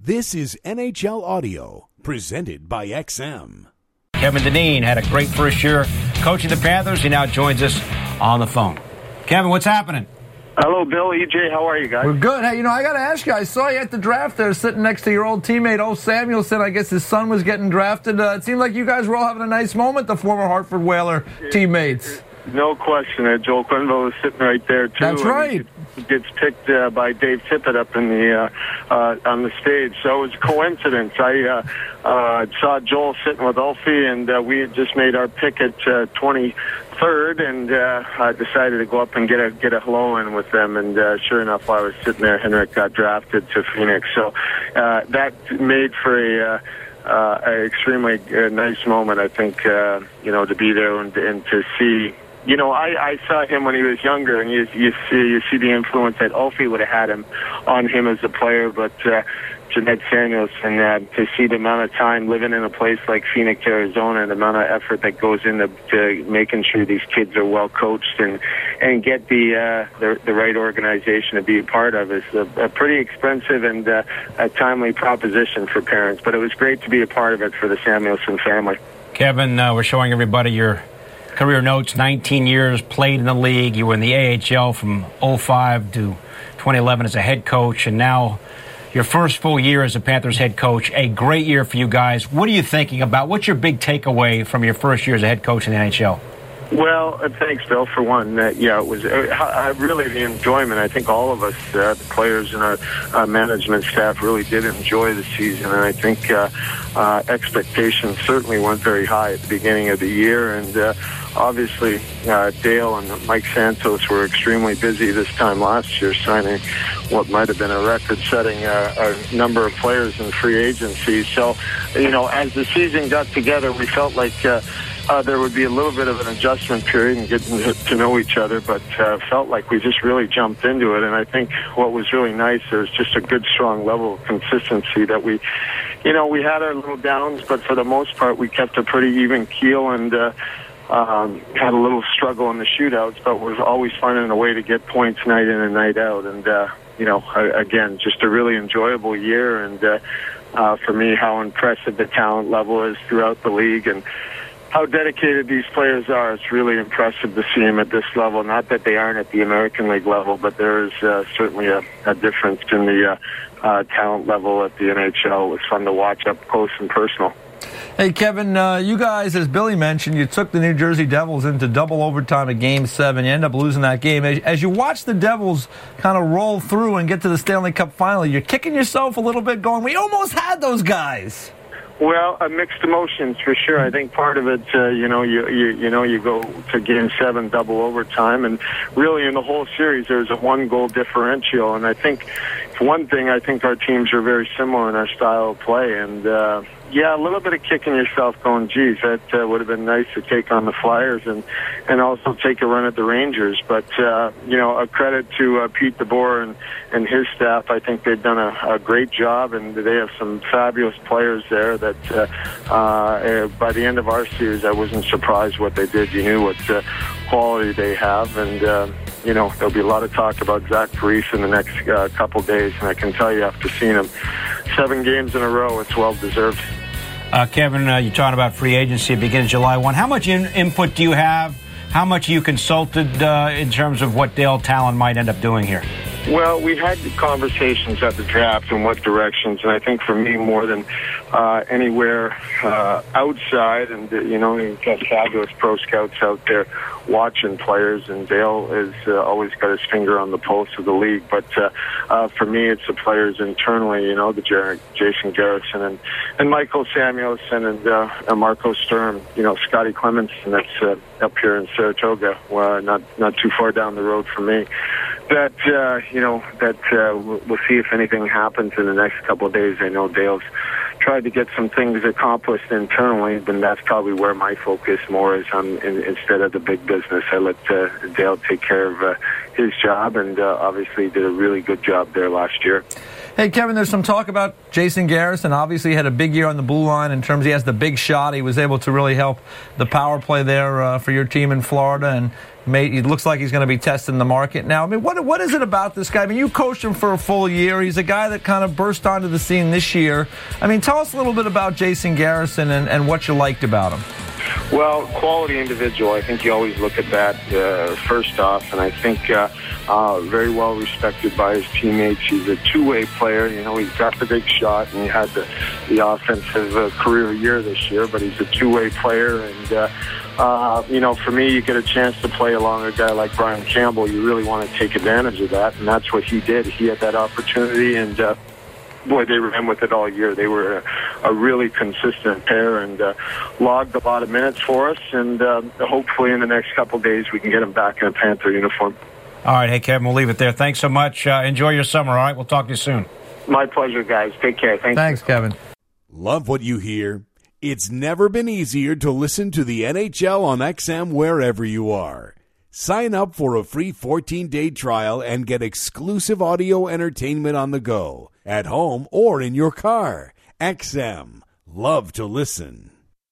This is NHL Audio, presented by XM. Kevin Dineen had a great first year coaching the Panthers. He now joins us on the phone. Kevin, what's happening? Hello, Bill, EJ. How are you guys? We're good. Hey, I got to ask you, I saw you at the draft there sitting next to your old teammate, O. Samuelson. I guess his son was getting drafted. It seemed like you guys were all having a nice moment, the former Hartford Whaler teammates. No question. Joel Quenneville was sitting right there, too. That's right. He gets picked by Dave Tippett up in the on the stage. So it was a coincidence. I saw Joel sitting with Ulfie, and we had just made our pick at 23rd, and I decided to go up and get a hello in with them. And sure enough, while I was sitting there, Henrik got drafted to Phoenix. So that made for a extremely nice moment, I think, to be there and to see. I saw him when he was younger, and you see the influence that Ulfie would have had on him as a player, but Jeanette Samuelson, to see the amount of time living in a place like Phoenix, Arizona, and the amount of effort that goes into making sure these kids are well coached and get the right organization to be a part of is a pretty expensive and a timely proposition for parents. But it was great to be a part of it for the Samuelson family. Kevin, we're showing everybody your career notes, 19 years played in the league. You were in the AHL from 2005 to 2011 as a head coach, and now your first full year as a Panthers head coach. A great year for you guys. What are you thinking about? What's your big takeaway from your first year as a head coach in the NHL? Well, thanks, Bill, for one. It was really the enjoyment. I think all of us, the players and our management staff, really did enjoy the season. And I think expectations certainly weren't very high at the beginning of the year. And obviously, Dale and Mike Santos were extremely busy this time last year, signing what might have been a record-setting number of players in free agency. So, as the season got together, we felt like there would be a little bit of an adjustment period and getting to know each other, but felt like we just really jumped into it. And I think what was really nice, there was just a good, strong level of consistency that we had our little downs, but for the most part, we kept a pretty even keel and had a little struggle in the shootouts, but was always finding a way to get points night in and night out. And, again, just a really enjoyable year. And for me, how impressive the talent level is throughout the league and how dedicated these players are. It's really impressive to see them at this level. Not that they aren't at the American League level, but there is certainly a difference in the talent level at the NHL. It was fun to watch up close and personal. Hey, Kevin, you guys, as Billy mentioned, you took the New Jersey Devils into double overtime at Game 7. You end up losing that game. As you watch the Devils kind of roll through and get to the Stanley Cup final, you're kicking yourself a little bit going, we almost had those guys. Well, mixed emotions for sure. I think part of it, you go to Game 7 double overtime, and really in the whole series there's a 1-goal differential. And I think, for one thing, I think our teams are very similar in our style of play. And a little bit of kicking yourself, going, geez, that would have been nice to take on the Flyers and also take a run at the Rangers. But a credit to Pete DeBoer and his staff. I think they've done a great job, and they have some fabulous players there that by the end of our series, I wasn't surprised what they did. You knew what quality they have, and there'll be a lot of talk about Zach Parise in the next couple days, and I can tell you, after seeing him 7 games in a row, it's well-deserved. Kevin, you're talking about free agency. It begins July 1. How much input do you have? How much you consulted in terms of what Dale Talon might end up doing here? Well, we had conversations at the draft and what directions, and I think for me more than anywhere outside, and you've got fabulous pro scouts out there watching players, and Dale has always got his finger on the pulse of the league. But for me, it's the players internally, the Jason Garrison and Michael Samuelson and Marco Sturm, Scotty Clemenson that's up here in Saratoga, not too far down the road from me. That we'll see if anything happens in the next couple of days. I know Dale's tried to get some things accomplished internally, but that's probably where my focus more is on. Instead of the big business, I let Dale take care of his job, and obviously did a really good job there last year. Hey, Kevin, there's some talk about Jason Garrison. Obviously, he had a big year on the blue line in terms he has the big shot. He was able to really help the power play there for your team in Florida, and it looks like he's going to be testing the market now. I mean, what is it about this guy? I mean, you coached him for a full year. He's a guy that kind of burst onto the scene this year. I mean, tell us a little bit about Jason Garrison and what you liked about him. Well, quality individual. I think you always look at that first off, and I think very well respected by his teammates. He's a two-way player. You know, he's got the big shot, and he had the offensive career year this year, but he's a two-way player, and you know, for me, you get a chance to play along a guy like Brian Campbell. You really want to take advantage of that, and that's what he did. He had that opportunity, and boy, they ran with it all year. They were a really consistent pair and logged a lot of minutes for us, and hopefully in the next couple of days we can get him back in a Panther uniform. All right, hey, Kevin, we'll leave it there. Thanks so much. Enjoy your summer, all right? We'll talk to you soon. My pleasure, guys. Take care. Thanks, Kevin. Love what you hear? It's never been easier to listen to the NHL on XM wherever you are. Sign up for a free 14-day trial and get exclusive audio entertainment on the go, at home or in your car. XM. Love to listen.